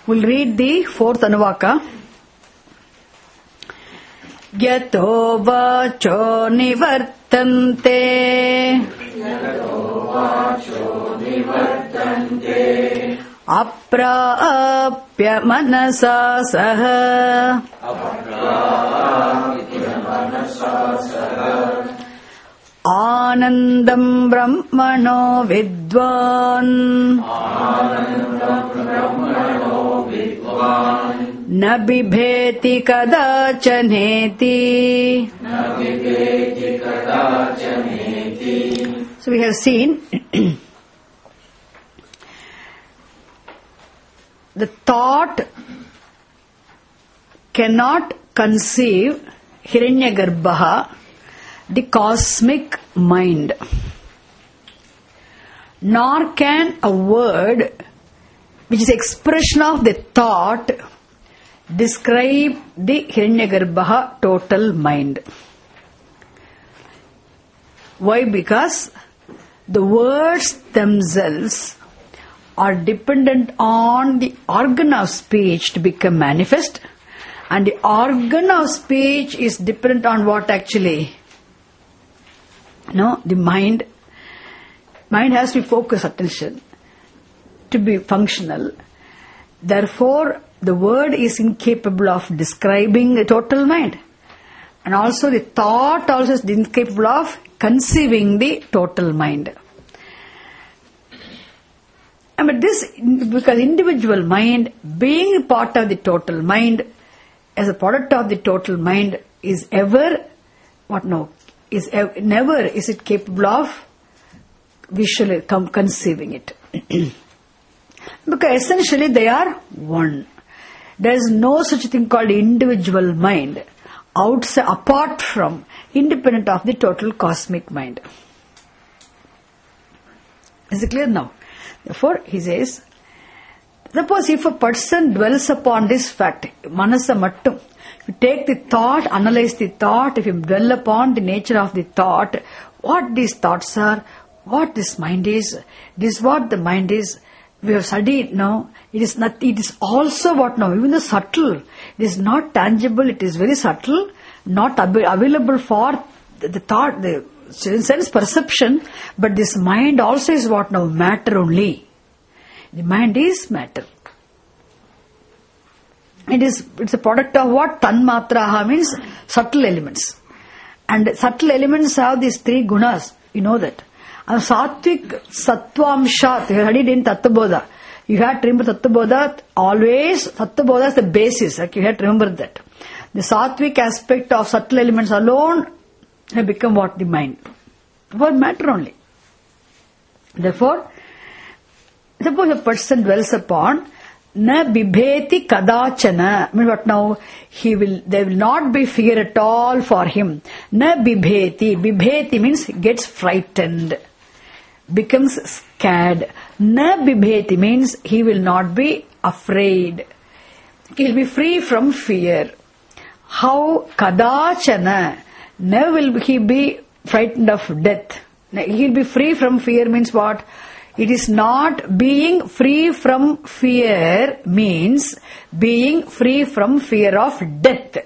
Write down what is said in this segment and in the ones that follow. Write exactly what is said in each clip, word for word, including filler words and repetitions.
We'll read the fourth Anuvaka. Yato vacho nivartante Yato vacho nivartante Aprapya manasa saha Aprapya manasa saha Anandam brahmano vidvan Anandam brahmano vidvan Na bibheti kadachaneti Na bibheti kadachaneti. So we have seen the thought cannot conceive Hiranyagarbha, the cosmic mind, nor can a word which is expression of the thought describe the Hiranyagarbha total mind. Why? Because the words themselves are dependent on the organ of speech to become manifest, and the organ of speech is dependent on what actually? No, the mind. Mind has to focus attention to be functional. Therefore, the word is incapable of describing the total mind. And also the thought also is incapable of conceiving the total mind. But this, because individual mind, being part of the total mind, as a product of the total mind, is ever, what no, is ever, never is it capable of visually conceiving it. Because essentially they are one. There is no such thing called individual mind outside, apart from, independent of the total cosmic mind. Is it clear now? Therefore, he says, suppose if a person dwells upon this fact, manasa mattum, if you take the thought, analyze the thought, if you dwell upon the nature of the thought, what these thoughts are, what this mind is, this is what the mind is. We have studied now. It is not. It is also what now. Even the subtle. It is not tangible. It is very subtle. Not ab- available for the, the thought, the sense perception. But this mind also is what now? Matter only. The mind is matter. It is. It's a product of what? Tanmatraha means subtle elements. And subtle elements have these three gunas. You know that. And Sattvic Sattvamshat, you have studied in Tattvabodha. You have to remember Tattvabodha, always Tattvabodha is the basis. Like you have to remember that. The Sattvic aspect of subtle elements alone have become what? The mind. For matter only. Therefore, suppose a person dwells upon Na bibheti kadachana. I mean what now? He will, there will not be fear at all for him. Na bibheti. Bibheti means gets frightened. Becomes scared. Na bibheti means he will not be afraid. He will be free from fear. How? Kadachana. Never will he be frightened of death. He will be free from fear means what? It is not being free from fear means being free from fear of death.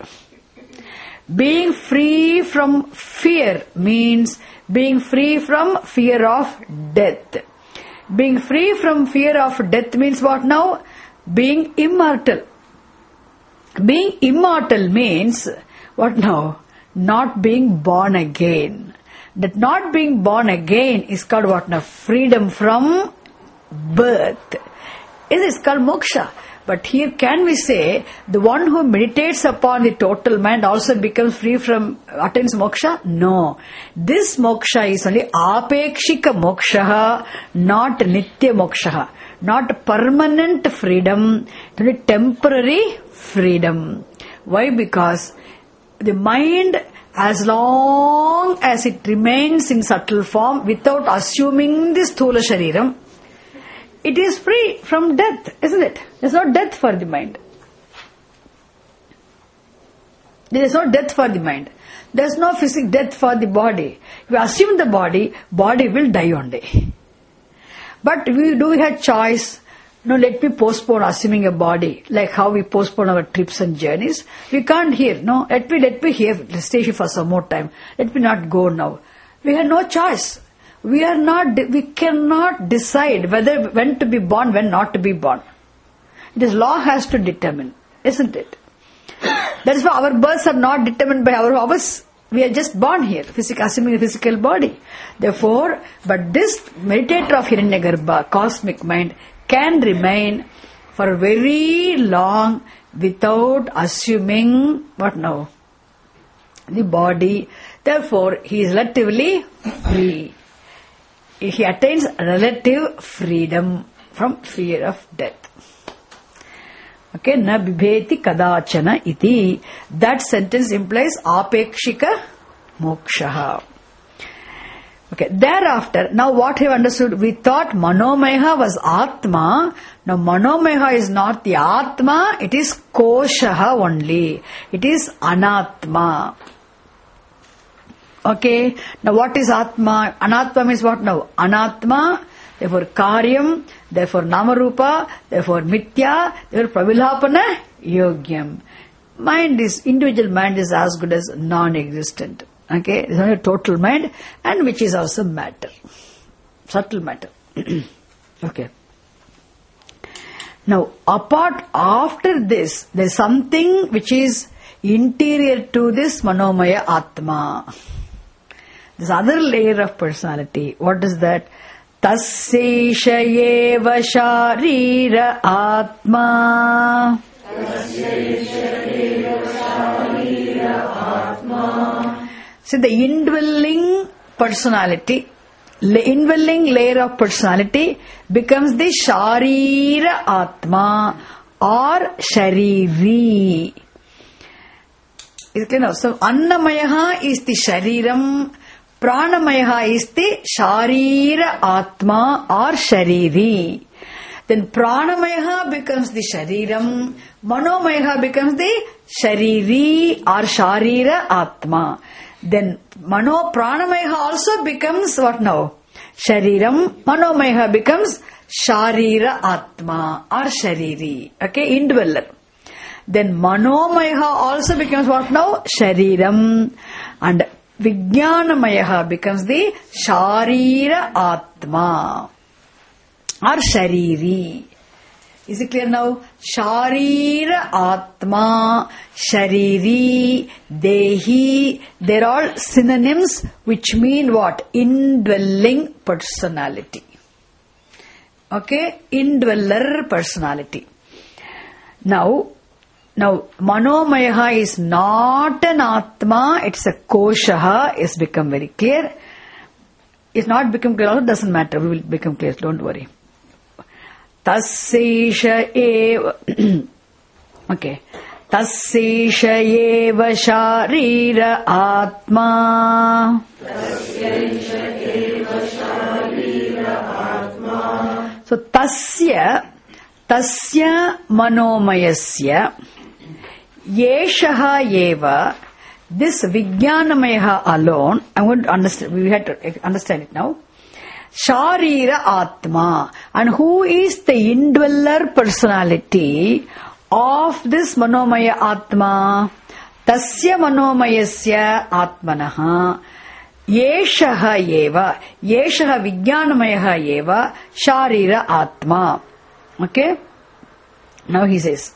Being free from fear means being free from fear of death. Being free from fear of death means what now? Being immortal. Being immortal means what now? Not being born again. That not being born again is called what now? Freedom from birth. It is called moksha. But here can we say the one who meditates upon the total mind also becomes free from, attains moksha? No. This moksha is only apekshika moksha, not nitya moksha. Not permanent freedom, only temporary freedom. Why? Because the mind, as long as it remains in subtle form without assuming this sthula shariram, it is free from death, isn't it? There is no death for the mind. There is no death for the mind. There is no physical death for the body. If you assume the body, body will die one day. But we do have choice. no, let me postpone assuming a body, like how we postpone our trips and journeys. We can't here. No, let me, let me here, let's stay here for some more time. Let me not go now. We have no choice. We are not, we cannot decide whether, when to be born, when not to be born. This law has to determine, isn't it? That is why our births are not determined by our hours. We are just born here, physical, assuming a physical body. Therefore, but this meditator of Hiranyagarbha, cosmic mind, can remain for very long without assuming, what now? The body. Therefore, he is relatively free. He attains relative freedom from fear of death. Okay, na bibheti kadachana iti. That sentence implies apekshika moksha. Okay, thereafter, now what have understood? We thought Manomayaha was Atma. Now Manomayaha is not the Atma, it is Koshaha only. It is Anatma. Okay, now what is Atma? Anatma means what now? Anatma, therefore Karyam, therefore Namarupa, therefore Mithya, therefore Pravilapana Yogyam. Mind is, individual mind is as good as non-existent. Okay, it's only a total mind, and which is also matter. Subtle matter. Okay. Now, apart, after this, there is something which is interior to this Manomaya Atma. This other layer of personality. What is that? Tassesha eva sharira atma. See, the indwelling personality, the indwelling layer of personality becomes the sharira atma or shariri. Is it clear now? So, Annamayaha is the shariram, Pranamayaha is the sharira atma or shariri. Then Pranamayaha becomes the shariram, Manomayaha becomes the shariri or sharira atma. Then Mano Pranamayaha also becomes what now? Shariram, Manomayaha becomes sharira atma or shariri. Okay, indweller. Then Manomayaha also becomes what now? Shariram. And Vijnanamayaha becomes the Sharira Atma or Shariri. Is it clear now? Sharira Atma, Shariri, Dehi, they're all synonyms which mean what? Indwelling personality. Okay? Indweller personality. Now, Now, Manomayaha is not an Atma, it's a Koshaha, it's become very clear. It's not become clear, also doesn't matter, we will become clear, don't worry. Tassesha eva, okay. Tassesha eva sharira Atma. Tassesha eva sharira Atma. So, Tasya, Tasya Manomayasya. Yeshaha eva, this Vijnanamayaha alone, I'm going to understand, we have to understand it now. Sharira Atma. And who is the indweller personality of this Manomaya Atma? Tasya Manomayasya Atmanaha. Yeshaha eva, Yeshaha Vijnanamayaha eva, Sharira Atma. Okay? Now he says,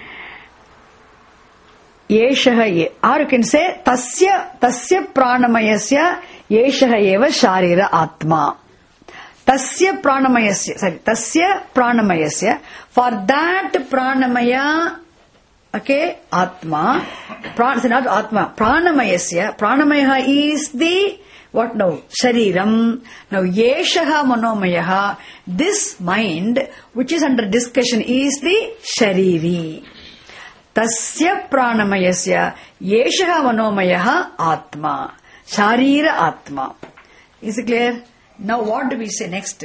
Yeshaha ye, or you can say Tasya Tasya Pranamayasya Yeshaha eva Sharira Atma. Tasya Pranamayasya, sorry, Tasya Pranamayasya. For that Pranamaya, okay, Atma, Pran, not Atma, Pranamayasya, Pranamaya is the, what now? Shariram. Now, Yeshaha Manomayaha, this mind, which is under discussion, is the Shariri. Tasya Pranamayasya Yeshaha Manomayaha Atma. Sharira Atma. Is it clear? Now what do we say next?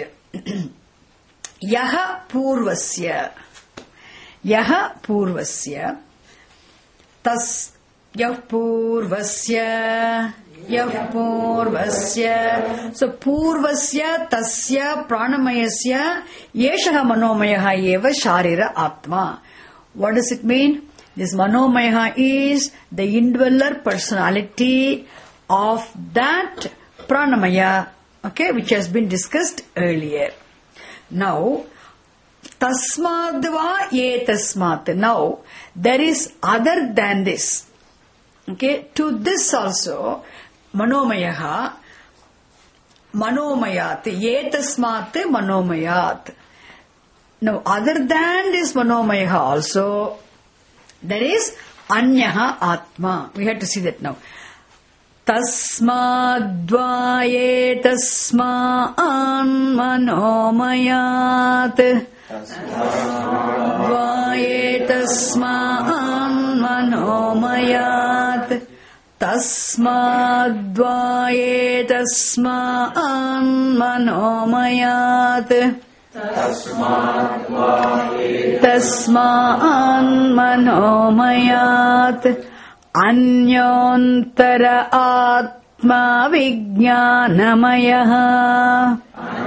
Yaha Purvasya. Yaha Purvasya. Tas. Yah purvasya, yah purvasya. So purvasya tasya pranamayasya yeshaha manomayaha eva sharira atma. What does it mean? This manomayaha is the indweller personality of that pranamaya, okay, which has been discussed earlier. Now, tasmadva etasmat. Now, there is other than this. Okay, to this also, manomayaha, manomayat, etasmat manomayat. Now, other than this manomayaha also, there is anyaha atma. We have to see that now. Tasmadvaye tasmaan manomayat. Tasmadvaye tasmaan manomayat. Tasmadvaye tasmaan manomayat. Tasmaan manomayat. Anyontara atma vijnanamayah.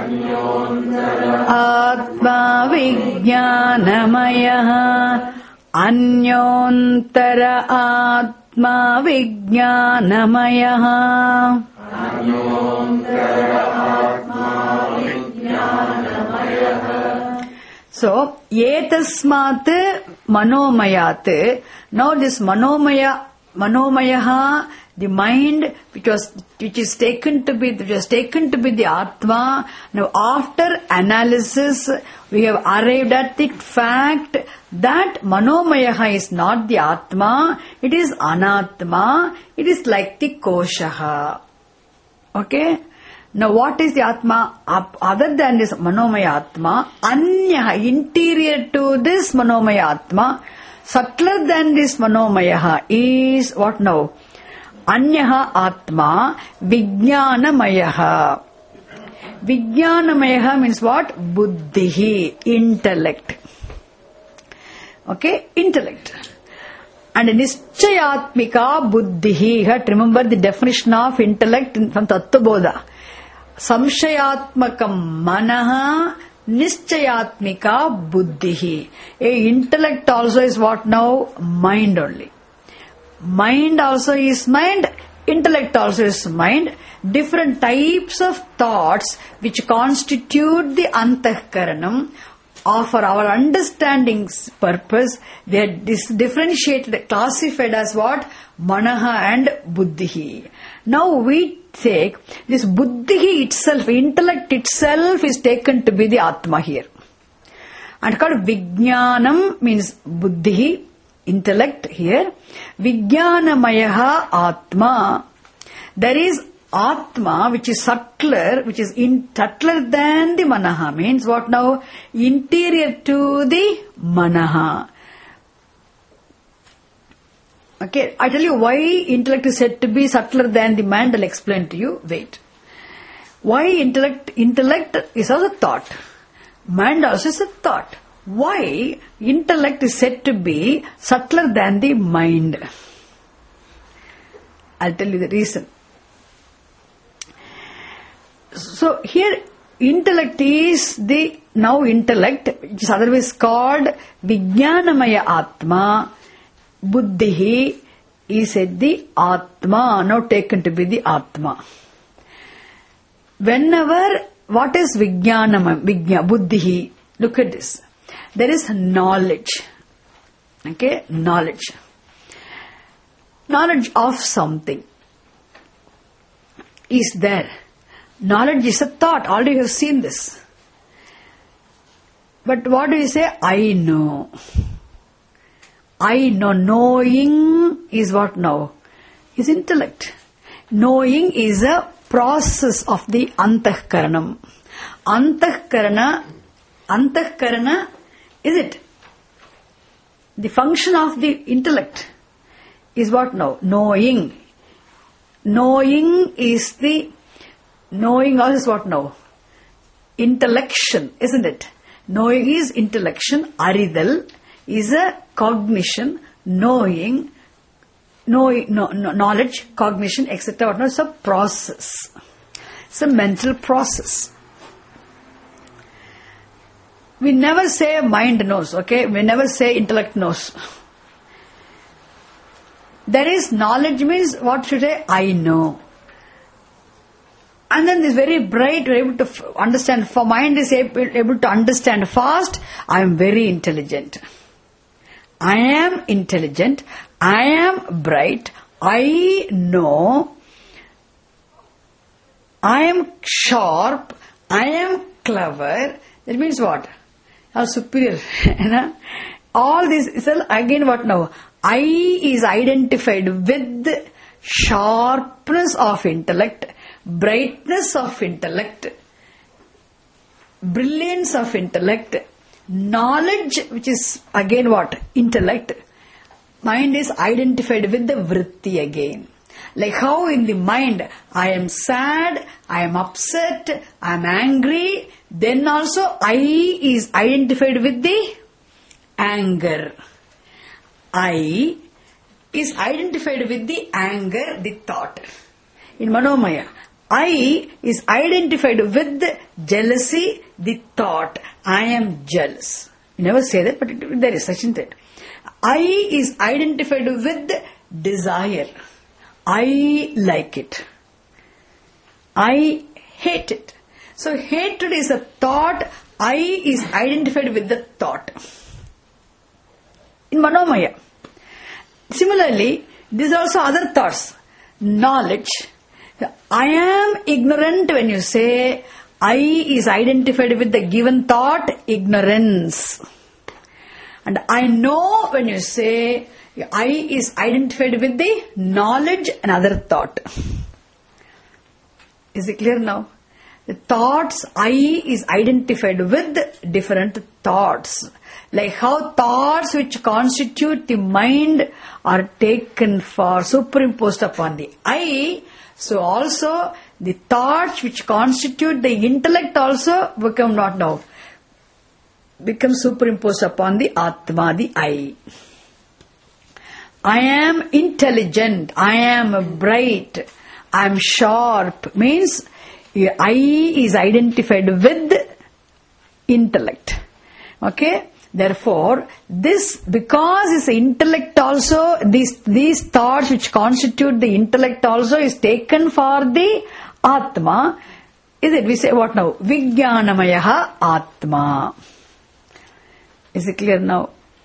Atma vijnanamayah. Anyontara atma vijnanamayah. So, etasmat manomayat. Now this manomaya, manomayaha, the mind which was, which is taken to be, which was taken to be the Atma. Now after analysis, we have arrived at the fact that manomayaha is not the Atma, it is anatma, it is like the koshaha. Okay? Now what is the Atma? Other than this manomaya Atma, anyaha, interior to this manomaya Atma, subtler than this manomayaha is what now? Anyaha Atma Vijnanamayaha. Vijnanamayaha means what? Buddhihi, intellect. Okay, intellect. And Nischayatmika Buddhihi. You have to remember the definition of intellect from Tattvabodha. Samshayatmakam Manaha Nischayatmika Buddhihi. A intellect also is what now? Mind only. Mind also is mind, intellect also is mind. Different types of thoughts which constitute the antahkaranam, or for our understanding's purpose, they are dis- differentiated, classified as what? Manaha and Buddhihi. Now we take this Buddhihi itself, intellect itself is taken to be the Atma here. And called Vijnanam means Buddhihi, intellect here. Vijnanamayaha Atma. There is Atma which is subtler, which is in, subtler than the Manaha. Means what now? Interior to the Manaha. Okay, I tell you why intellect is said to be subtler than the mind. I'll explain to you. Wait. Why intellect? Intellect is also thought. Mind also is a thought. Why intellect is said to be subtler than the mind? I'll tell you the reason. So here intellect is the now intellect, which is otherwise called Vijnanamaya Atma. Buddhihi is said the Atma, now taken to be the Atma. Whenever, what is Vijnanam, Vijna, Buddhihi? Look at this. There is knowledge. Okay, knowledge. Knowledge of something is there. Knowledge is a thought. Already you have seen this. But what do you say? I know. I know. Knowing is what now? Is intellect. Knowing is a process of the antahkaranam. Antahkarana, antahkarana is it? The function of the intellect is what now? Knowing. Knowing is the, knowing also is what now? Intellection, isn't it? Knowing is intellection. Aridal is a cognition. Knowing know, no, no, knowledge, cognition, et cetera. What not? It's a process. It's a mental process. We never say mind knows, okay? We never say intellect knows. There is knowledge means what should I? I know. And then this very bright, we're able to f- understand, for mind is able, able to understand fast, I am very intelligent. I am intelligent, I am bright, I know, I am sharp, I am clever. That means what? I am superior. All this is again what now? I is identified with sharpness of intellect, brightness of intellect, brilliance of intellect, knowledge, which is again what? Intellect. Mind is identified with the vritti again. Like how in the mind I am sad, I am upset, I am angry, then also I is identified with the anger. I is identified with the anger, the thought. In Manomaya, I is identified with the jealousy, the thought. I am jealous. You never say that, but it, there is such in that. I is identified with desire. I like it. I hate it. So hatred is a thought. I is identified with the thought. In Manomaya. Similarly, these are also other thoughts. Knowledge. I am ignorant when you say I is identified with the given thought, ignorance. And I know when you say I is identified with the knowledge, another thought. Is it clear now? The thoughts I is identified with different thoughts. Like how thoughts which constitute the mind are taken for superimposed upon the I. So also the thoughts which constitute the intellect also become not now. Become superimposed upon the Atma, the I. I am intelligent, I am bright, I am sharp. Means I is identified with intellect. Okay? Therefore, this, because it's intellect also, these, these thoughts which constitute the intellect also is taken for the Atma. Is it? We say what now? Vijnanamayaha Atma. Is it clear now?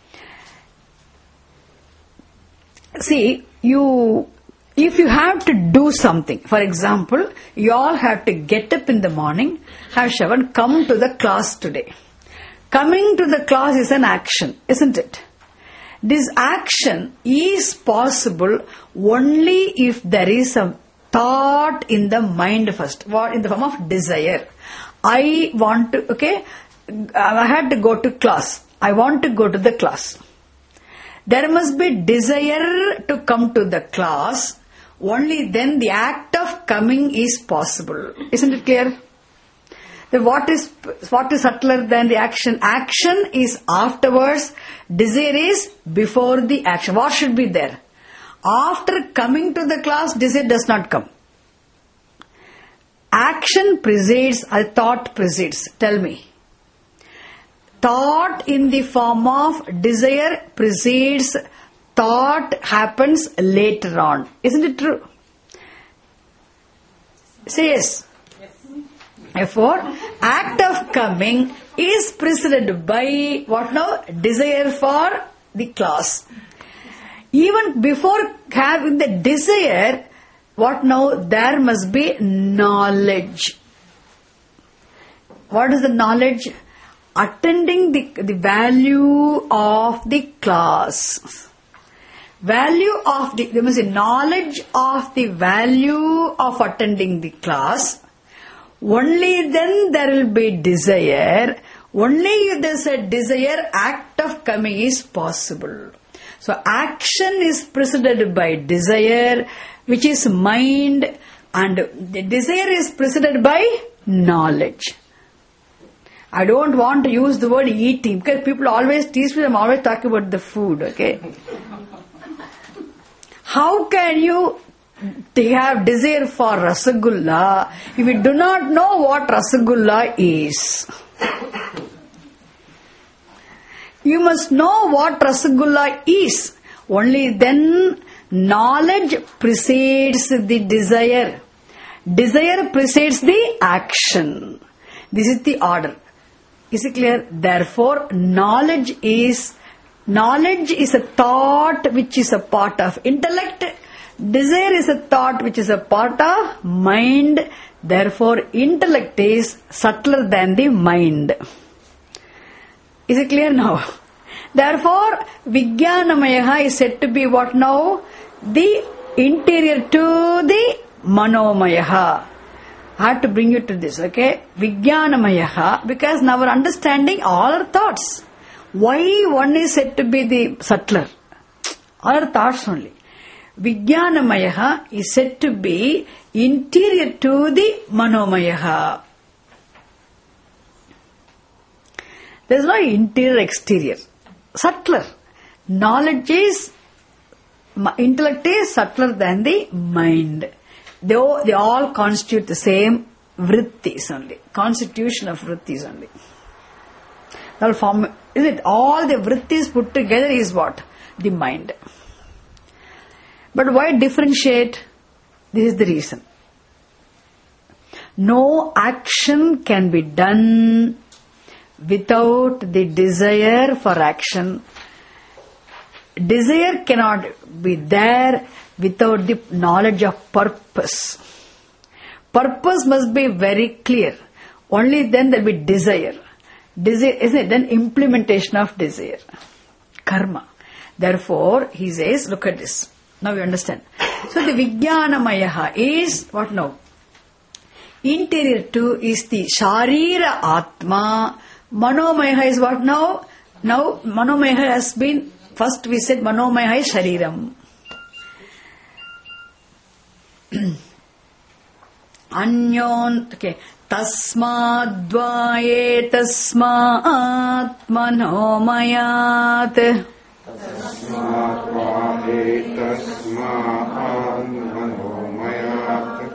See, you, if you have to do something, for example, you all have to get up in the morning, have shower, come to the class today. Coming to the class is an action, isn't it? This action is possible only if there is a thought in the mind first, what in the form of desire. I want to, okay, I had to go to class. I want to go to the class. There must be desire to come to the class. Only then the act of coming is possible. Isn't it clear? Then what is what is subtler than the action? Action is afterwards. Desire is before the action. What should be there? After coming to the class, desire does not come. Action precedes, or thought precedes. Tell me. Thought in the form of desire precedes, thought happens later on. Isn't it true? Say yes. Yes. Therefore, act of coming is preceded by what now? Desire for the class. Even before having the desire, what now? There must be knowledge. What is the knowledge? Attending the, the value of the class. Value of the, there must be knowledge of the value of attending the class. Only then there will be desire. Only if there is a desire, act of coming is possible. So action is preceded by desire, which is mind, and the desire is preceded by knowledge. I don't want to use the word eating because people always tease me. I'm always talking about the food. Okay. how can you have desire for Rasagulla if you do not know what Rasagulla is? You must know what Rasagulla is. Only then knowledge precedes the desire. Desire precedes the action. This is the order. Is it clear? Therefore, knowledge is knowledge is a thought which is a part of intellect. Desire is a thought which is a part of mind. Therefore, intellect is subtler than the mind. Is it clear now? Therefore, Vijnanamaya is said to be what now? The interior to the Manomaya. I have to bring you to this, okay? Vijnanamaya, because now our understanding all our thoughts. Why one is said to be the subtler? All our thoughts only. Vijnanamaya is said to be interior to the Manomaya. There is no interior exterior. Subtler. Knowledge is, intellect is subtler than the mind. They all, they all constitute the same vrittis only. Constitution of vrittis only. They'll form, is it? All the vrittis put together is what? The mind. But why differentiate? This is the reason. No action can be done without the desire for action. Desire cannot be there without the knowledge of purpose. Purpose must be very clear. Only then there will be desire. Desire, isn't it? Then implementation of desire. Karma. Therefore, he says, look at this. Now you understand. So the Vijnanamaya is what now? Interior to is the Sharira Atma. Manomaya is what now? Now Manomaya has been, first we said Manomaya is Shariram. Anyon, okay. Tasmadvaye tasmat manomayat. Tasmadvaye tasmat manomayat.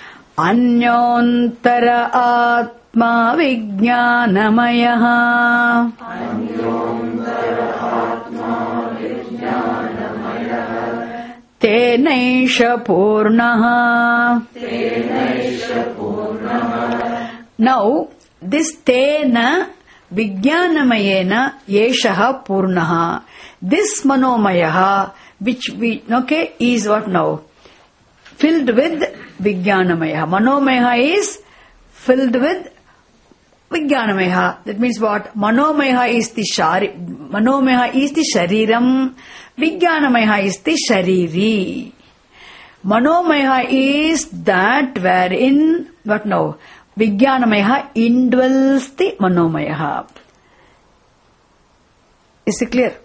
Anyontara atma vijnanamaya. Anyontara atma vijnanamaya. Tenaisha purnaha. Tenaisha purnaha. Now, this tena vijnanamayena yeshaha purnaha. This manomaya, which we, okay, is what now? Filled with vijnanamaya. Manomaya is filled with vijnanamaya. That means what? Manomaya is the shari, manomaya is the shariram. Vijnanamaya is the shariri. Manomaya is that wherein, what now? Vijnanamaya indwells the manomaya. Is it clear?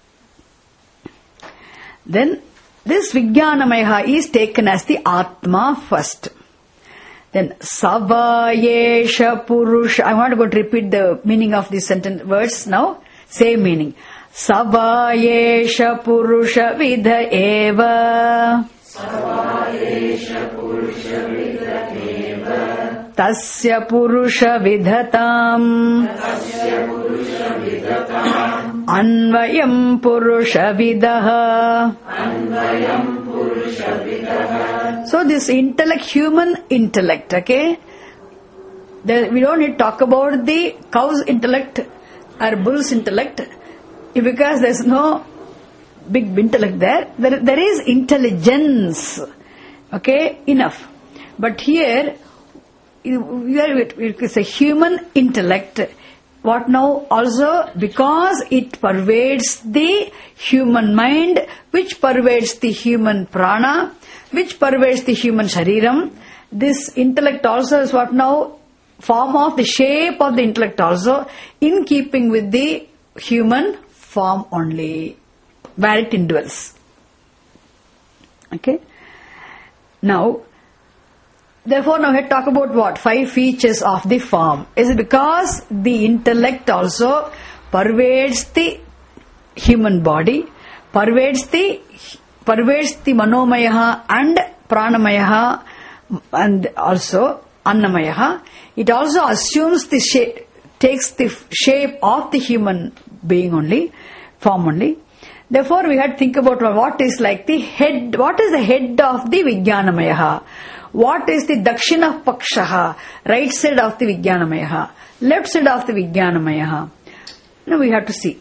Then, this Vijnanamaya is taken as the Atma first. Then, Savayesha Purusha. I want to go to repeat the meaning of this sentence, words now. Same meaning. Savayesha Purusha Vidha Eva. Savayesha Purusha Vidha Eva. Tasya Purusha Vidhatam. Tasya Purusha Vidhatam. Anvayam Purusha Vidaha. Anvayam Purusha Vidaha. So this intellect, human intellect, okay? There, we don't need to talk about the cow's intellect or bull's intellect. Because there is no big intellect there. there. There is intelligence. Okay, enough. But here, it's a human intellect. What now? Also, because it pervades the human mind, which pervades the human prana, which pervades the human shariram. This intellect also is what now? Form of the shape of the intellect also, in keeping with the human form only, where it indwells. Okay? Now, therefore now we talk about what? Five features of the form. Is it because the intellect also pervades the human body, pervades the pervades the Manomaya and Pranamaya and also Annamaya. It also assumes the shape, takes the shape of the human being only, form only. Therefore, we had to think about what is like the head, what is the head of the Vijnanamaya? What is the Dakshina Pakshaha, right side of the Vijnanamaya, left side of the Vijnanamaya? Now we have to see.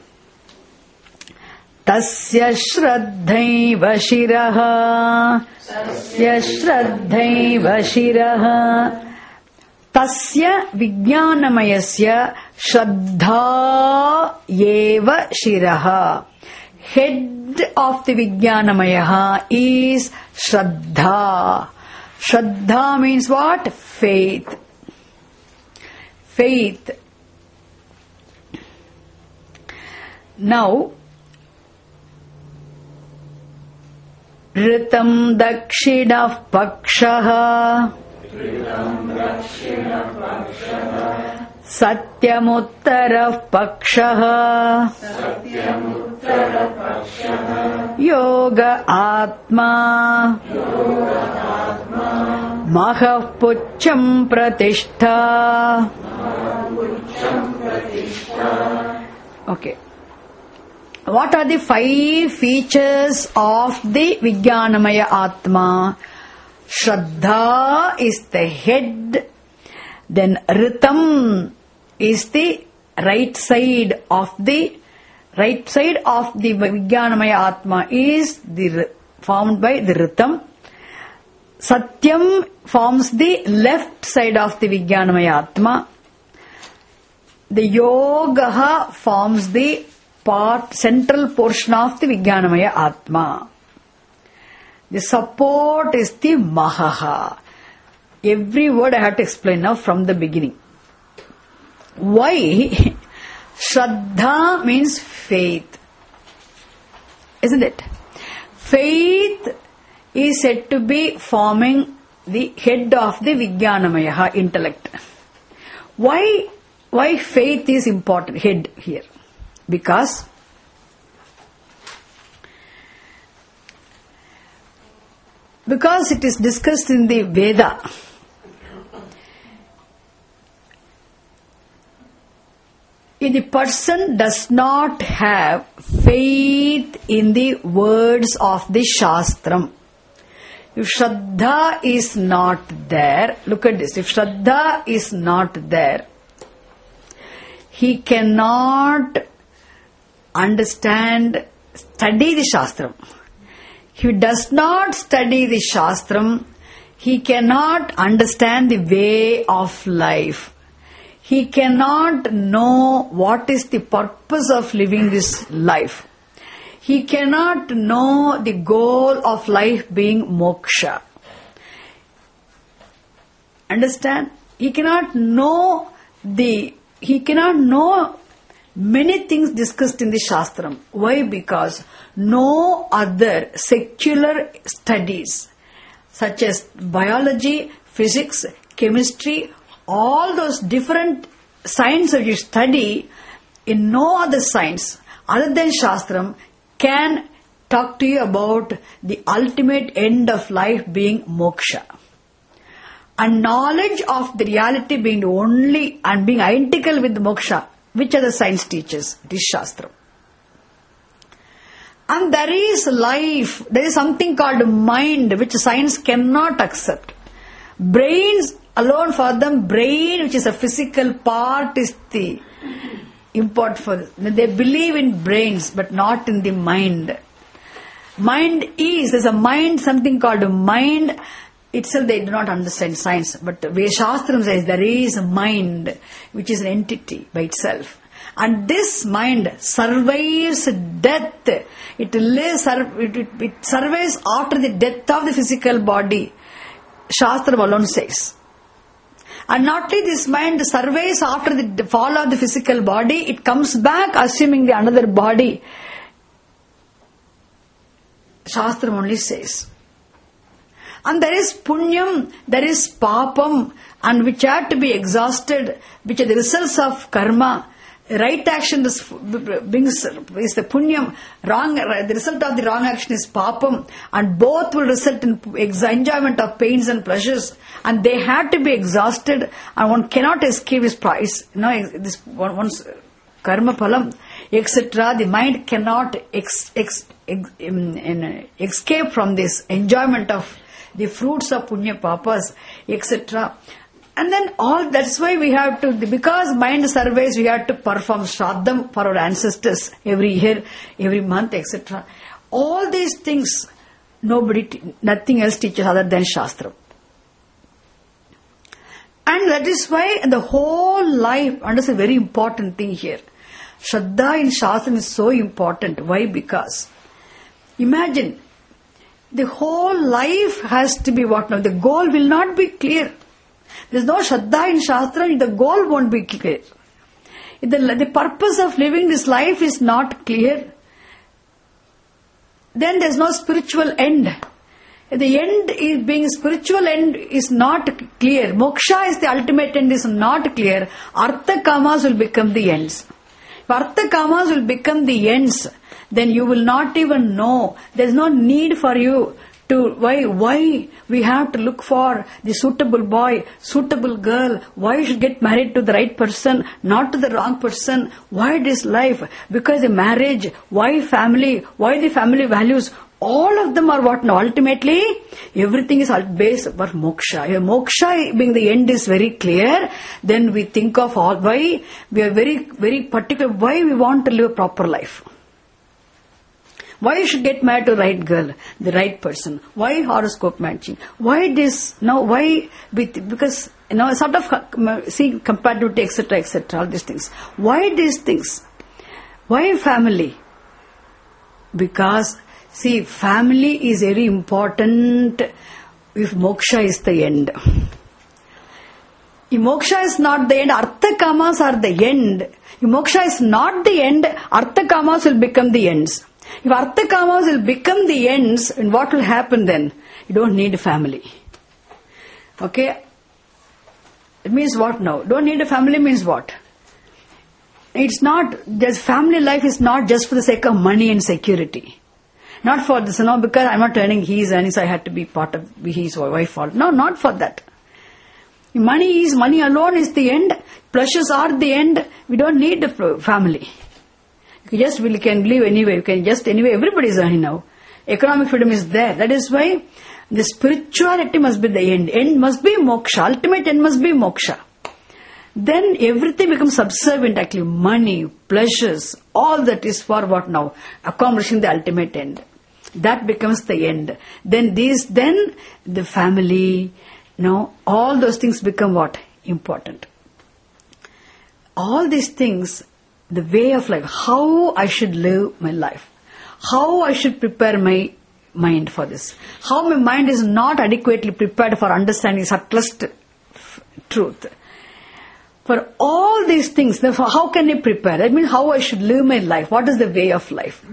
Tasya Shraddhaiva Shiraha, Tasya Shraddhaiva Shiraha, Tasya Vijnanamayasya Shraddha Yeva Shiraha. Head of the Vijnanamaya is Shraddha. Shraddha means what? Faith. Faith. Now, Ritam Dakshina Pakshaha Satyamuttara Pakshaha Yoga Atma Mahapucham Pratishtha. Okay. What are the five features of the Vijnanamaya Atma? Shraddha is the head. Then Ritam is the right side of the right side of the Vijnanamaya Atma is the formed by the Ritam. Satyam forms the left side of the Vijnanamaya Atma. The Yogaha forms the part, central portion of the Vijnanamaya Atma. The support is the Mahaha. Every word I have to explain now from the beginning. Why? Shraddha means faith. Isn't it? Faith is said to be forming the head of the Vijnanamaya intellect. Why, why faith is important, head here? Because because it is discussed in the Veda. If the person does not have faith in the words of the Shastram, if Shraddha is not there, look at this, if Shraddha is not there, he cannot understand, study the Shastram. If he does not study the Shastram, he cannot understand the way of life. He cannot know what is the purpose of living this life. He cannot know the goal of life being moksha. Understand? He cannot know the, he cannot know many things discussed in the Shastram. Why? Because no other secular studies such as biology, physics, chemistry, all those different sciences you study, in no other science other than Shastram can talk to you about the ultimate end of life being moksha. And knowledge of the reality being the only and being identical with the moksha, which are the science teachers? It is Shastram. And there is life, there is something called mind, which science cannot accept. Brains alone, for them, brain, which is a physical part, is the important for them. They believe in brains, but not in the mind. Mind is, there's a mind, something called mind. Itself they do not understand science, but the way Shastram says there is a mind which is an entity by itself. And this mind survives death. It lives, it, it, it survives after the death of the physical body. Shastram alone says. And not only this mind survives after the fall of the physical body, it comes back assuming the another body. Shastram only says. And there is punyam, there is papam, and which are to be exhausted, which are the results of karma. right action is, brings, is the punyam, wrong, the result of the wrong action is papam, and both will result in enjoyment of pains and pleasures, and they have to be exhausted, and one cannot escape his price. You know, this one's karma phalam, et cetera. The mind cannot ex, ex, ex, in, in, escape from this enjoyment of the fruits of punya papas, et cetera. And then all, that's why we have to, because mind surveys, we have to perform shraddham for our ancestors every year, every month, et cetera. All these things, nobody, nothing else teaches other than Shastra. And that is why the whole life, and that's a very important thing here. Shraddha in Shastra is so important. Why? Because, imagine, the whole life has to be what now? The goal will not be clear. There is no Shraddha in Shastra, the goal won't be clear. If the, the purpose of living this life is not clear, then there is no spiritual end. If the end is being spiritual end is not clear, moksha is the ultimate end is not clear, artha kamas will become the ends. If artha kamas will become the ends, then you will not even know. There is no need for you to, why, why we have to look for the suitable boy, suitable girl, why you should get married to the right person, not to the wrong person, why this life, because the marriage, why family, why the family values, all of them are what now? Ultimately, everything is based for moksha. If moksha being the end is very clear, then we think of all, why we are very, very particular, why we want to live a proper life. Why you should get married to the right girl, the right person? Why horoscope matching? Why this? No, why? Because, you know, sort of see compatibility, et cetera, et cetera. All these things. Why these things? Why family? Because, see, family is very important if moksha is the end. If moksha is not the end, artha kamas are the end. If moksha is not the end, artha kamas will become the ends. If artha kamas will become the ends, and what will happen then? You don't need a family. Okay? It means what now? Don't need a family means what? It's not, this family life is not just for the sake of money and security. Not for this, you know, because I'm not earning, he is earning, so I had to be part of his wife. No, not for that. Money is, money alone is the end. Pleasures are the end. We don't need a family. You just we can live anyway. You can just anyway. Everybody is earning now. Economic freedom is there. That is why the spirituality must be the end. End must be moksha. Ultimate end must be moksha. Then everything becomes subservient. Actually, money, pleasures, all that is for what now? Accomplishing the ultimate end. That becomes the end. Then these, then the family, you know, all those things become what? Important. All these things. The way of life, how I should live my life, how I should prepare my mind for this, how my mind is not adequately prepared for understanding subtlest f- truth. For all these things, therefore, how can I prepare? I mean, how I should live my life, what is the way of life?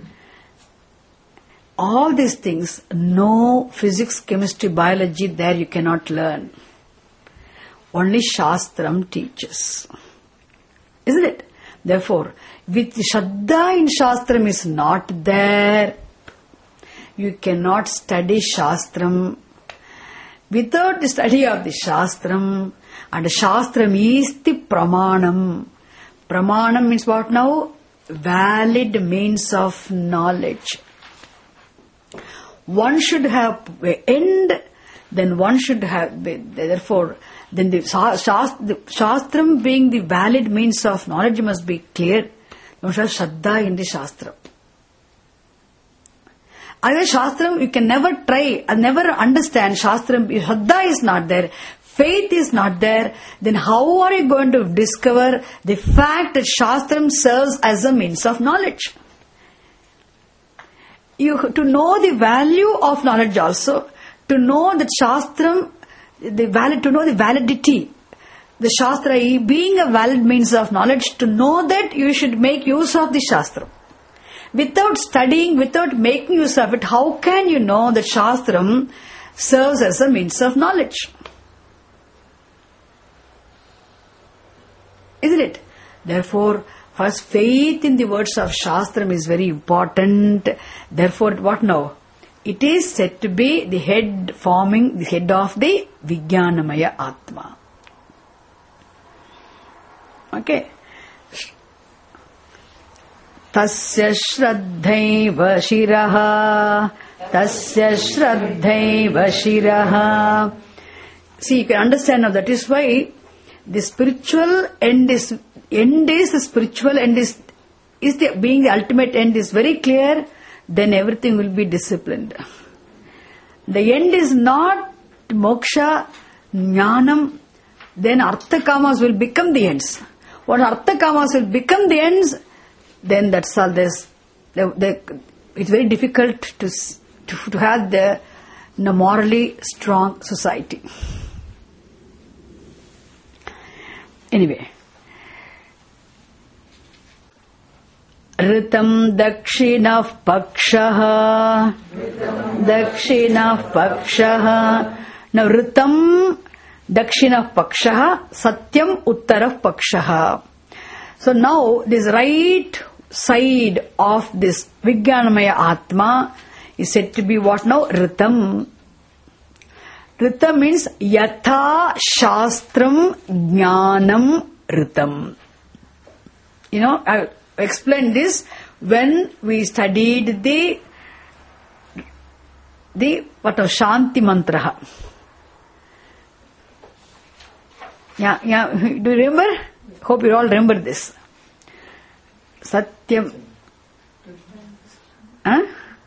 All these things, no physics, chemistry, biology, there you cannot learn. Only Shastram teaches. Isn't it? Therefore, with Shraddha in Shastram is not there, you cannot study Shastram. Without the study of the Shastram, and Shastram is the Pramanam. Pramanam means what now? Valid means of knowledge. One should have an end, then one should have, therefore, then the Shastram being the valid means of knowledge must be clear. You must have Shraddha in the Shastra. Otherwise, Shastram, you can never try and never understand Shastram. If Shraddha is not there, faith is not there, then how are you going to discover the fact that Shastram serves as a means of knowledge? You to know the value of knowledge also, to know that Shastram, the valid, to know the validity, the Shastra being a valid means of knowledge, to know that you should make use of the Shastra. Without studying, without making use of it, how can you know that Shastram serves as a means of knowledge? Isn't it? Therefore, First, faith in the words of Shastram is very important. Therefore, what now? It is said to be the head forming, the head of the Vijnanamaya Atma. Okay. Tasya shraddhaiva shiraha. Tasya shraddhaiva shiraha. See, you can understand now. That is why the spiritual end is end is the spiritual end is is the being the ultimate end is very clear. Then everything will be disciplined. The end is not moksha, jnanam. Then artha kamas will become the ends. When artha kamas will become the ends, then that's all. There's, the, the, it's very difficult to, to to have the you know, morally strong society. Anyway. Ritam dakshinah pakshaha. Dakshinah pakshaha. Now ritam dakshinah pakshaha. Satyam uttarah pakshaha. So now this right side of this Vijnanamaya Atma is said to be what now? Ritam. Ritam means yatha shastram jnanam ritam. You know, I explained this when we studied the the what of Shanti Mantra. Yeah, yeah. Do you remember? Hope you all remember this. Satyam. Huh?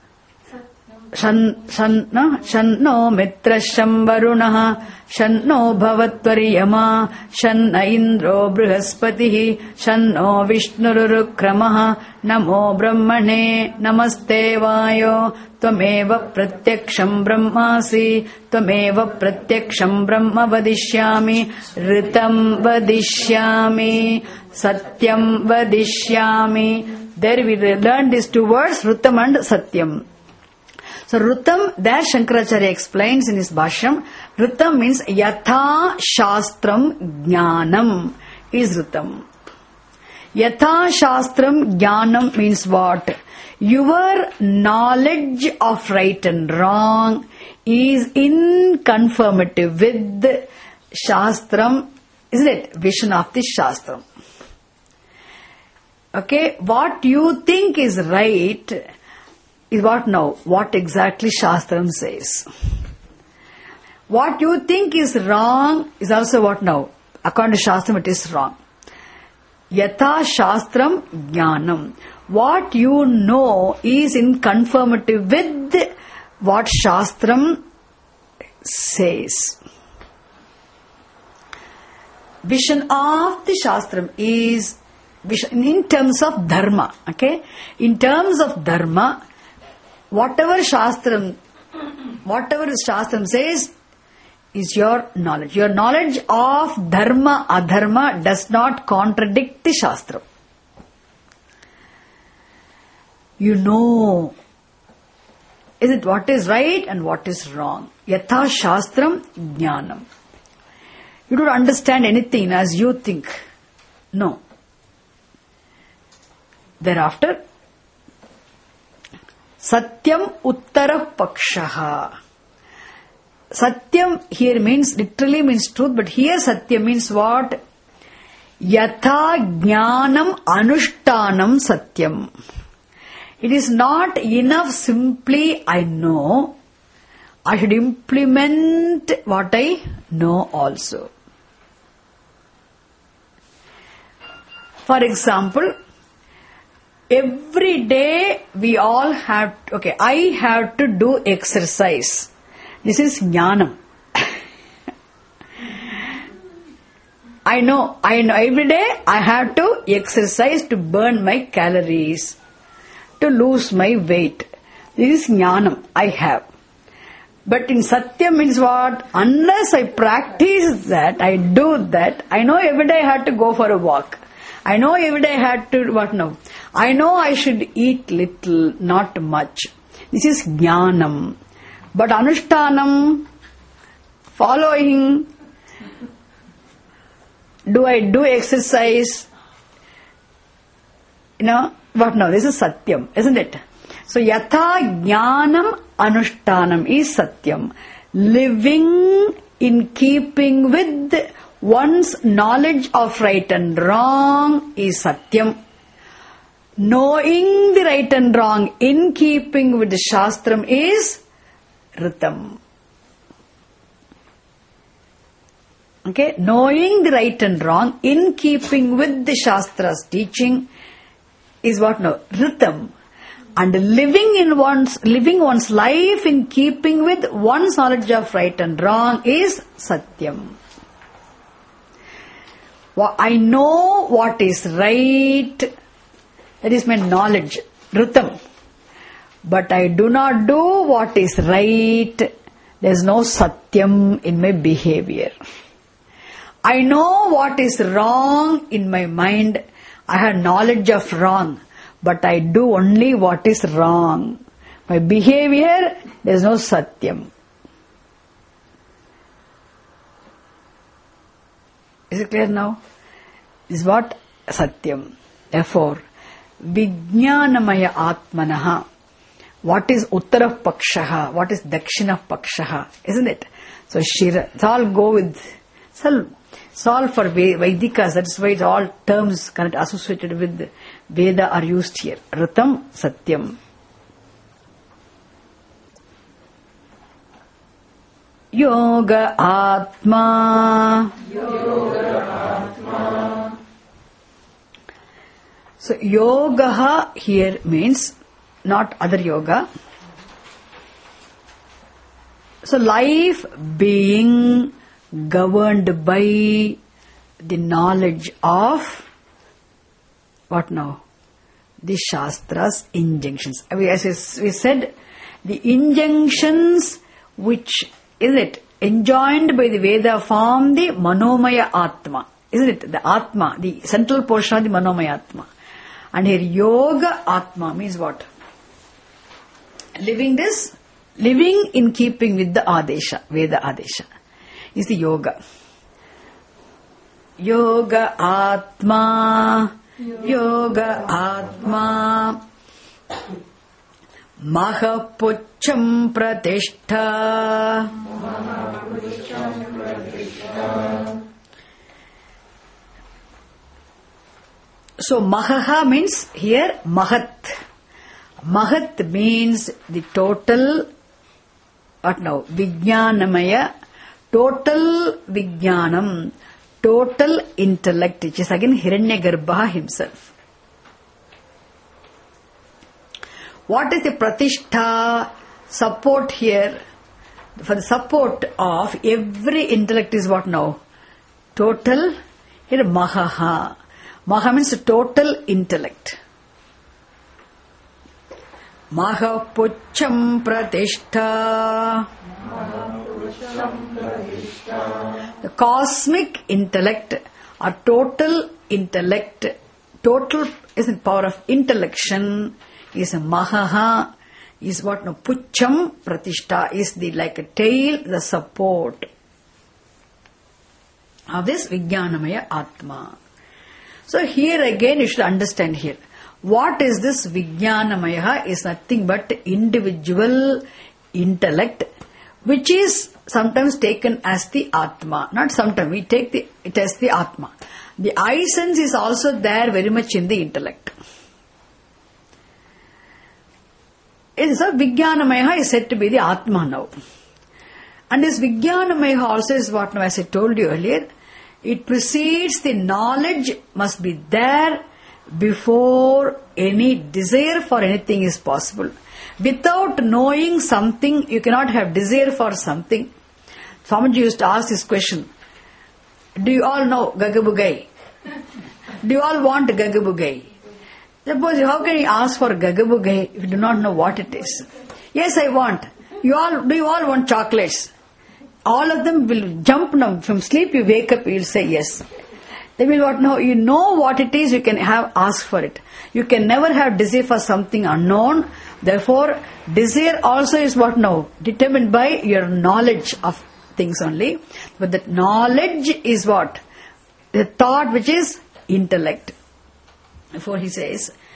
Shan, shan, no? Shanno mitra shamvarunaha, shanno bhavatvariyama, shanna indro brihaspatihi, shanno vishnurukramaha, namo brahmane, namaste vayo, tvameva pratyaksham brahmasi, tvameva pratyaksham brahma vadishyami, ritam vadishyami, satyam vadishyami. There we learned these two words, ritam and satyam. So Ritam, there Shankaracharya explains in his Bhashyam, Ritam means Yatha Shastram Jnanam is Ritam. Yatha Shastram Jnanam means what? Your knowledge of right and wrong is in conformity with Shastram, isn't it? Vision of the Shastram. Okay, what you think is right is what now? What exactly Shastram says. What you think is wrong is also what now? According to Shastram, it is wrong. Yatha Shastram Jnanam. What you know is in conformity with what Shastram says. Vision of the Shastram is vision in terms of dharma. Okay? In terms of dharma, whatever Shastram, whatever Shastram says is your knowledge. Your knowledge of dharma, adharma does not contradict the Shastram. You know, is it what is right and what is wrong? Yatha Shastram Jnanam. You don't understand anything as you think. No. Thereafter, Satyam Uttara Pakshaha. Satyam here means, literally means truth, but here Satyam means what? Yatha Jnanam Anushtanam Satyam. It is not enough simply I know. I should implement what I know also. For example, every day we all have, okay, I have to do exercise. This is jnanam. I know, I know every day I have to exercise to burn my calories, to lose my weight. This is jnanam, I have. But in Satyam means what? Unless I practice that, I do that, I know every day I have to go for a walk. I know every day I had to, what now? I know I should eat little, not much. This is jnanam. But anushtanam, following, do I do exercise? You know, what now? This is Satyam, isn't it? So, Yatha Jnanam Anushtanam is Satyam. Living in keeping with one's knowledge of right and wrong is Satyam. Knowing the right and wrong in keeping with the Shastram is Ritam. Okay, knowing the right and wrong in keeping with the Shastra's teaching is what now? Ritam. And living in one's living one's life in keeping with one's knowledge of right and wrong is Satyam. Well, I know what is right. That is my knowledge, Ritam. But I do not do what is right. There is no Satyam in my behavior. I know what is wrong in my mind. I have knowledge of wrong. But I do only what is wrong. My behavior, there is no Satyam. Is it clear now? This is what Satyam. Therefore, Vijnanamaya Atmanaha. What is Uttara Pakshaha? What is Dakshina Pakshaha? Isn't it? So, Shira, it's all go with, it's all, it's all for Vedikas. That's why it's all terms connect, associated with Veda are used here. Ritam, Satyam. Yoga Atma. Yoga Atma. So, Yoga here means not other yoga. So, life being governed by the knowledge of what now? The Shastra's injunctions. As we said, the injunctions which, is it, enjoined by the Veda form the Manomaya Atma. Isn't it? The Atma, the central portion of the Manomaya Atma. And here Yoga Atma means what? Living this, living in keeping with the Adesha, Veda Adesha, is the Yoga. Yoga Atma, Yoga Atma, Mahapucham Pratishtha. So Mahaha means here Mahat. Mahat means the total, what now? Vijnanamaya, total Vijnanam, total intellect, which is again Hiranyagarbha himself. What is the Pratishtha? Support here. For the support of every intellect is what now? Total, here Mahaha. Maha means total intellect. Mahapucham Pratishtha. The cosmic intellect or total intellect, total is the power of intellection, is a Mahaha, is what no Pucham Pratishtha is the like a tail, the support of this Vijnanamaya Atma. So here again you should understand here. What is this Vijnanamaya is nothing but individual intellect which is sometimes taken as the Atma. Not sometimes, we take the, it as the Atma. The I sense is also there very much in the intellect. It is a Vijnanamaya is said to be the Atma now. And this Vijnanamaya also is what now, as I told you earlier, it precedes the knowledge must be there before any desire for anything is possible. Without knowing something, you cannot have desire for something. Swamiji used to ask this question. Do you all know Gagabugai? Do you all want Gagabugai? Suppose, how can you ask for Gagabugai if you do not know what it is? Yes, I want. You all, do you all want chocolates? All of them will jump now. From sleep you wake up, you will say yes. They will not know. You know what it is, you can have ask for it. You can never have desire for something unknown. Therefore, desire also is what now? Determined by your knowledge of things only. But that knowledge is what? The thought which is intellect. Therefore he says,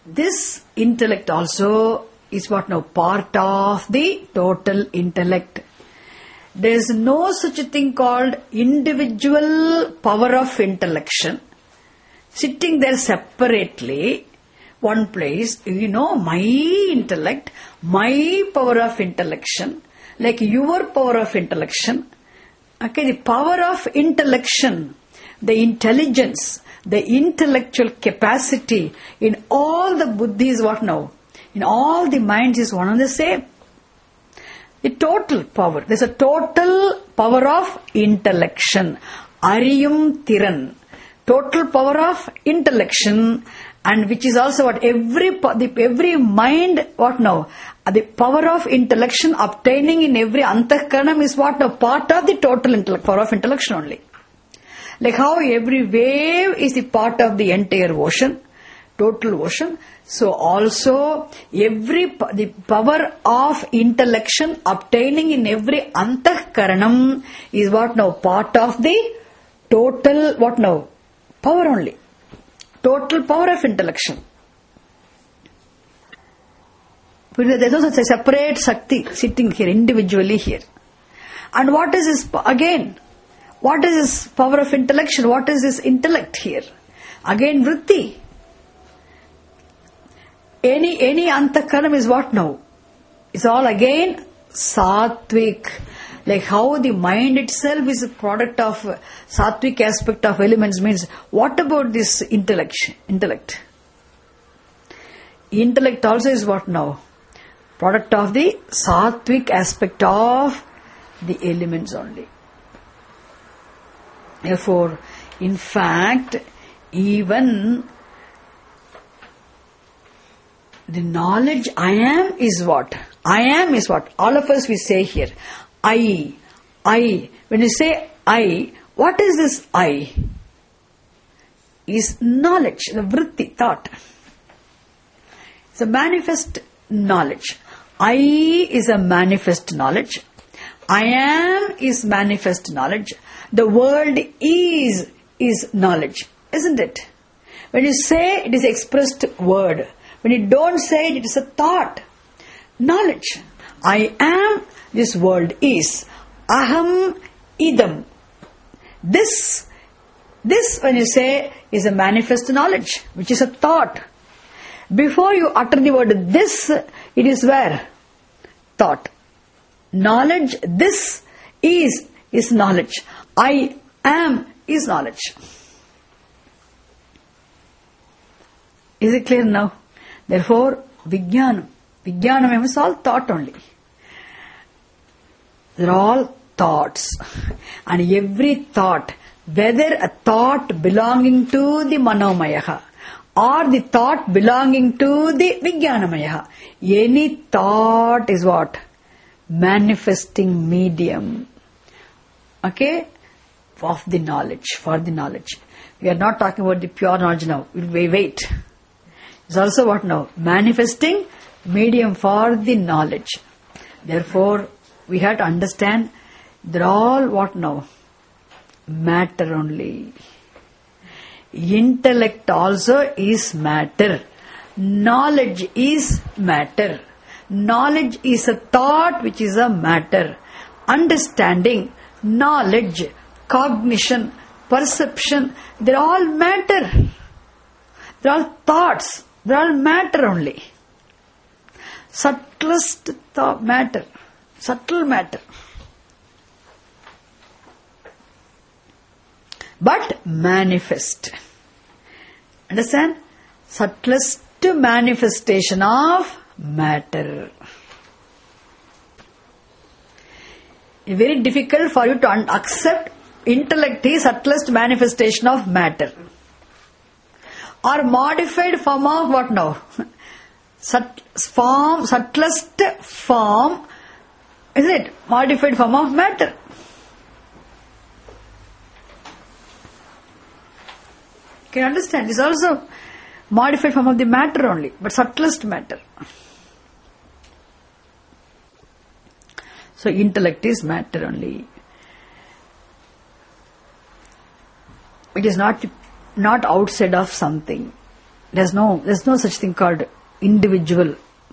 this intellect also is what now? Part of the total intellect. There is no such a thing called individual power of intellection sitting there separately, one place, you know, my intellect, my power of intellection, like your power of intellection. Okay, the power of intellection, the intelligence, the intellectual capacity in all the buddhis, what now? In all the minds is one and the same. The total power. There's a total power of intellection. Ariyum Thiran. Total power of intellection, and which is also what every the, every mind, what now? The power of intellection obtaining in every antahkaranam is what now? Part of the total intellect, power of intellection only. Like how every wave is the part of the entire ocean, total ocean. So also every the power of intellection obtaining in every antahkaranam is what now? Part of the total what now? Power only. Total power of intellection. There is no such a separate Shakti sitting here, individually here. And what is this again? What is this power of intellection? What is this intellect here? Again, vritti. Any, any antakaranam is what now? It's all again sattvic. Like how the mind itself is a product of sattvic aspect of elements means, what about this intellect? Intellect. Intellect also is what now? Product of the sattvic aspect of the elements only. Therefore, in fact, even the knowledge I am is what? I am is what? All of us we say here. I. I. When you say I, what is this I? Is knowledge, the vritti, thought. It's a manifest knowledge. I is a manifest knowledge. I am is manifest knowledge. The world is, is knowledge. Isn't it? When you say it is expressed word. When you don't say it, it is a thought. Knowledge. I am, this world is. Aham idam. This, this when you say is a manifest knowledge, which is a thought. Before you utter the word this, it is where? Thought. Knowledge, this is, is knowledge. I am is knowledge. Is it clear now? Therefore, Vijnanam. Vijnanam is all thought only. They're all thoughts. And every thought, whether a thought belonging to the Manomaya or the thought belonging to the Vijnanamaya, any thought is what? Manifesting medium. Okay? Of the knowledge, for the knowledge. We are not talking about the pure knowledge now. We wait. It's also what now? Manifesting medium for the knowledge. Therefore, we have to understand they're all what now? Matter only. Intellect also is matter. Knowledge is matter. Knowledge is a thought which is a matter. Understanding, knowledge, cognition, perception, they're all matter. They're all thoughts. They're all matter only. Subtlest thought matter. Subtle matter. But manifest. Understand? Subtlest manifestation of matter. It's very difficult for you to un- accept intellect is subtlest manifestation of matter. Or modified form of what now? Sut- form, subtlest form, isn't it? Modified form of matter. Can you understand? It's also modified form of the matter only, but subtlest matter. So intellect is matter only. It is not not outside of something. There's no, there's no such thing called individual.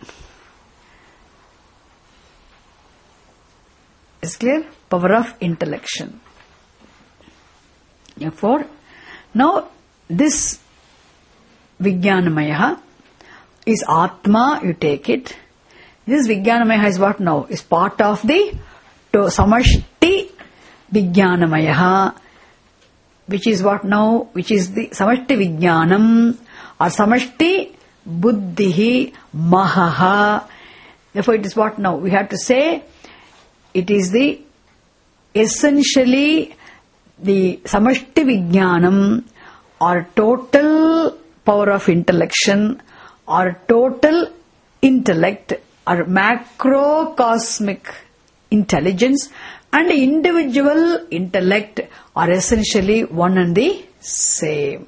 Is clear? Power of intellection. Therefore, now this Vijnanamaya is Atma, you take it. This Vijnanamaya is what now? Is part of the to Samashti Vijnanamaya, which is what now? Which is the Samashti Vijnanam or Samashti Buddhihi Mahaha. Therefore, it is what now? We have to say it is the essentially the Samashti Vijnanam or total power of intellection or total intellect or macrocosmic intelligence and individual intellect are essentially one and the same.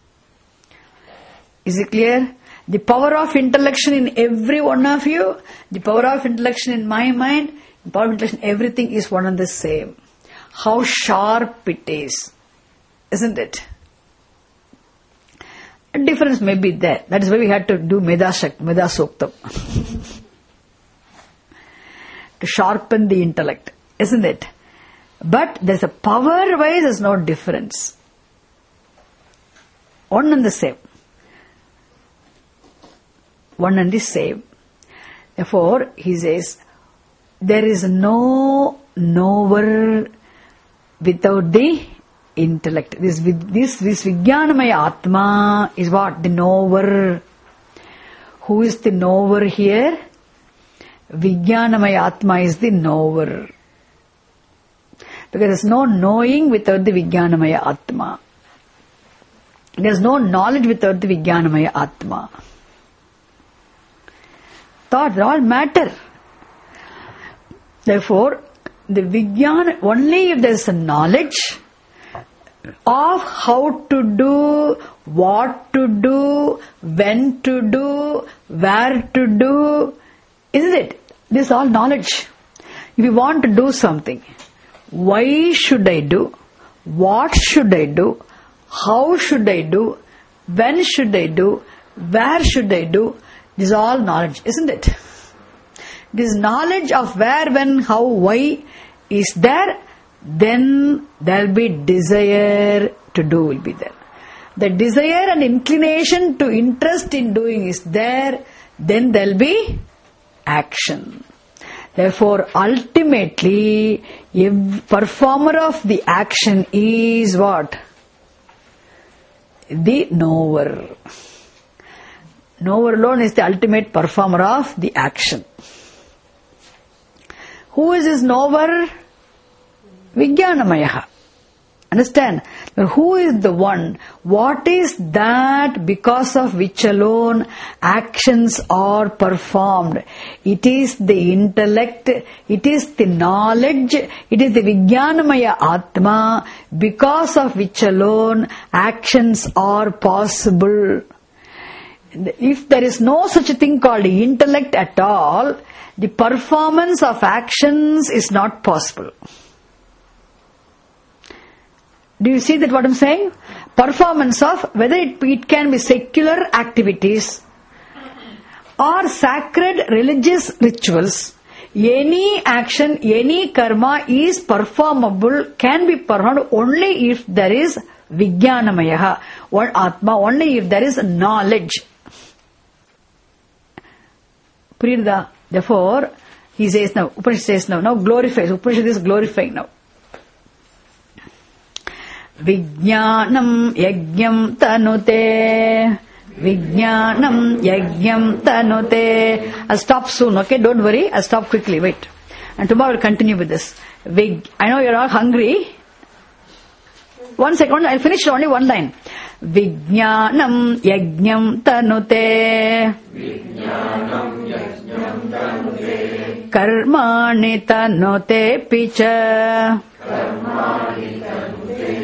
Is it clear? The power of intellection in every one of you, the power of intellection in my mind, the power of intellection, everything is one and the same. How sharp it is, isn't it? A difference may be there. That is why we had to do Meda Shakti, Meda Suktam. To sharpen the intellect, isn't it? But there's a power-wise, there's no difference. One and the same. One and the same. Therefore, he says, there is no knower without the intellect. This this this Vijnanamaya Atma is what? The knower. Who is the knower here? Vijnanamaya Atma is the knower. Because there is no knowing without the Vijnanamaya Atma. There is no knowledge without the Vijnanamaya Atma. Thoughts all matter. Therefore, the Vijnana, only if there is a knowledge of how to do, what to do, when to do, where to do, isn't it? This is all knowledge. If you want to do something, why should I do? What should I do? How should I do? When should I do? Where should I do? This is all knowledge, isn't it? This knowledge of where, when, how, why is there, then there will be desire to do will be there. The desire and inclination to interest in doing is there, then there will be action. Therefore, ultimately, a performer of the action is what? The knower. Knower alone is the ultimate performer of the action. Who is this knower? Vijnanamaya. Understand? Who is the one? What is that because of which alone actions are performed? It is the intellect, it is the knowledge, it is the Vijnanamaya Atma because of which alone actions are possible. If there is no such a thing called intellect at all, the performance of actions is not possible. Do you see that what I'm saying? Performance of, whether it, it can be secular activities or sacred religious rituals, any action, any karma is performable, can be performed only if there is Vijnanamaya, or Atma, only if there is knowledge. Therefore, he says now, Upanishad says now, now glorifies, Upanishad is glorifying now. Vijnanam yajnam tanute. Vijnanam yajnam tanute. I'll stop soon, okay? Don't worry. I'll stop quickly. Wait. And tomorrow I'll continue with this. Vig- I know you're all hungry. One second. I'll finish only one line. Vijnanam yajnam tanute. Vijnanam yajnam tanute. Karmani tanute picha. Karmani tanute.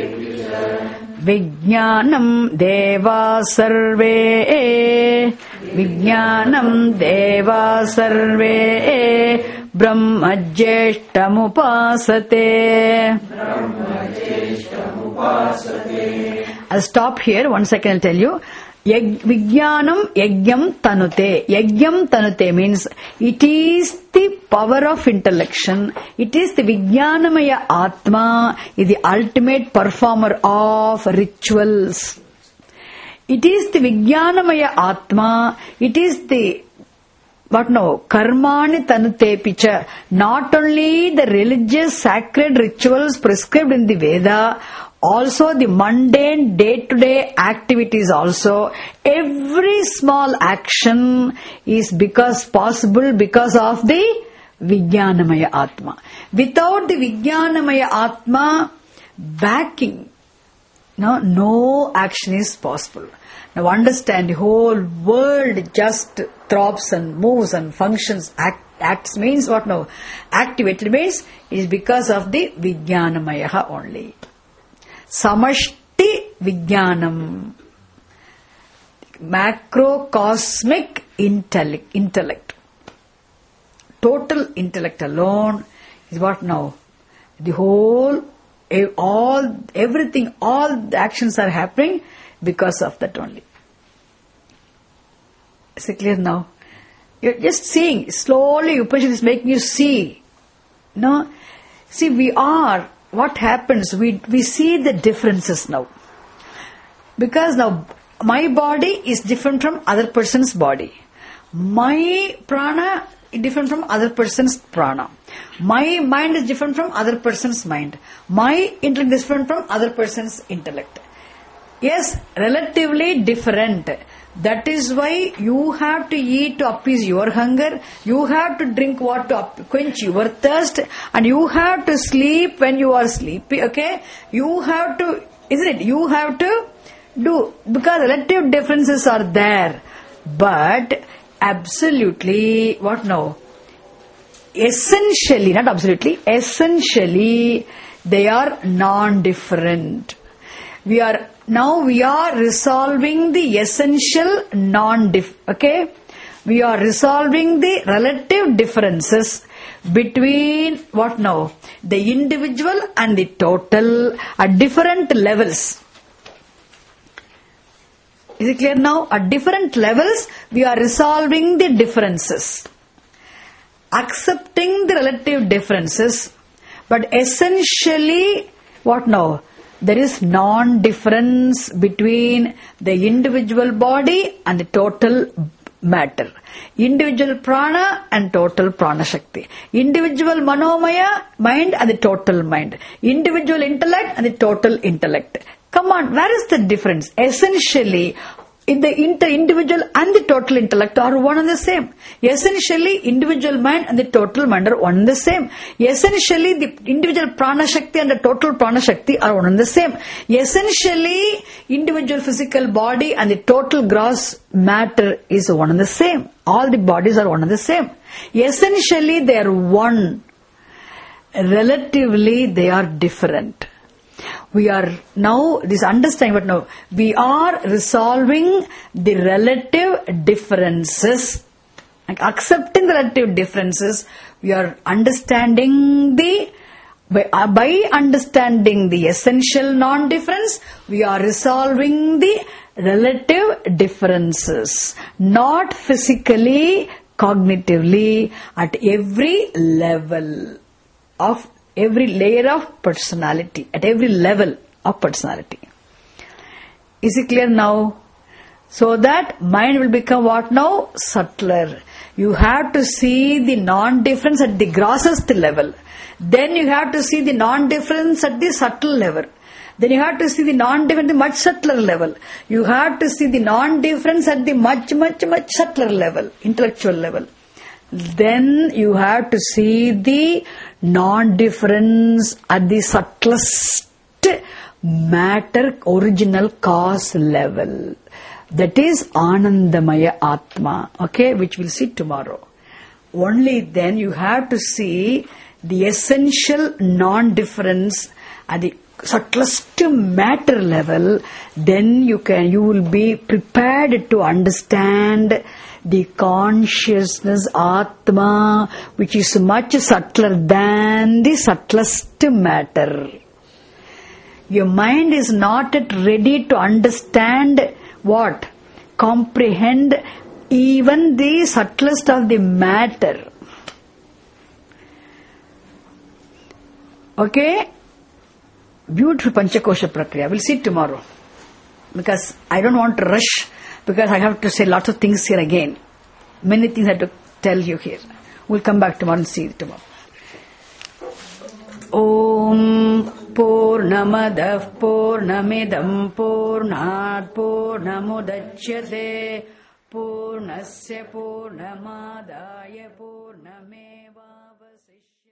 Vijnanam deva sarve. Vijnanam deva sarve. Brahma jeshtam upasate. Brahma jeshtam upasate. I'll stop here. One second I'll tell you. Vijnanam Yagyam Tanute. Yagyam Tanute means it is the power of intellection. It is the Vijnanamaya Atma, is the ultimate performer of rituals. It is the Vijnanamaya Atma. It is the But no, karmani tanute picha. Not only the religious sacred rituals prescribed in the Veda, also the mundane day-to-day activities also. Every small action is because possible because of the Vijnanamaya Atma. Without the Vijnanamaya Atma backing, no, no action is possible. Now understand, the whole world just throbs and moves and functions, act, acts means what now? Activated means it is because of the Vijnanamaya only. Samashti Vijnanam. Macrocosmic intellect, intellect. Total intellect alone is what now? The whole, all, everything, all the actions are happening because of that only. Is it clear now? You're just seeing, slowly Upanishad is making you see. No? See, we are, what happens, we, we see the differences now. Because now, my body is different from other person's body. My prana is different from other person's prana. My mind is different from other person's mind. My intellect is different from other person's intellect. Yes, relatively different. That is why you have to eat to appease your hunger, you have to drink water to up, quench your thirst, and you have to sleep when you are sleepy, okay? You have to, isn't it? You have to do, because relative differences are there. But absolutely, what now? Essentially, not absolutely, essentially, they are non-different. We are now we are resolving the essential non-diff. Okay, we are resolving the relative differences between what now the individual and the total at different levels. Is it clear now? At different levels, we are resolving the differences, accepting the relative differences, but essentially, what now? There is non-difference between the individual body and the total matter. Individual prana and total prana shakti. Individual manomaya mind and the total mind. Individual intellect and the total intellect. Come on, where is the difference? Essentially, in the inter individual and the total intellect are one and the same. Essentially, individual mind and the total mind are one and the same. Essentially, the individual prana shakti and the total prana shakti are one and the same. Essentially, individual physical body and the total gross matter is one and the same. All the bodies are one and the same. Essentially, they are one. Relatively, they are different. We are now, this understanding, but now, we are resolving the relative differences, like accepting the relative differences, we are understanding the, by, uh, by understanding the essential non-difference, we are resolving the relative differences, not physically, cognitively, at every level of every layer of personality, at every level of personality. Is it clear now? So that mind will become what now? Subtler. You have to see the non-difference at the grossest level. Then you have to see the non-difference at the subtle level. Then you have to see the non-difference at the much subtler level. You have to see the non-difference at the much, much, much subtler level, intellectual level. Then you have to see the non-difference at the subtlest matter, original cause level. That is Anandamaya Atma, okay, which we'll see tomorrow. Only then you have to see the essential non-difference at the subtlest matter level. Then you can, you will be prepared to understand the consciousness Atma, which is much subtler than the subtlest matter. Your mind is not yet ready to understand what? comprehend even the subtlest of the matter. Okay? Beautiful Panchakosha Prakriya. We'll see it tomorrow. Because I don't want to rush, because I have to say lots of things here again. Many things I have to tell you here. We'll come back tomorrow and see it tomorrow. Om Purnamadav Purnamidam Purnat Purnamudachyate Purnasya Purnamadaya Purnameva Vasishyate.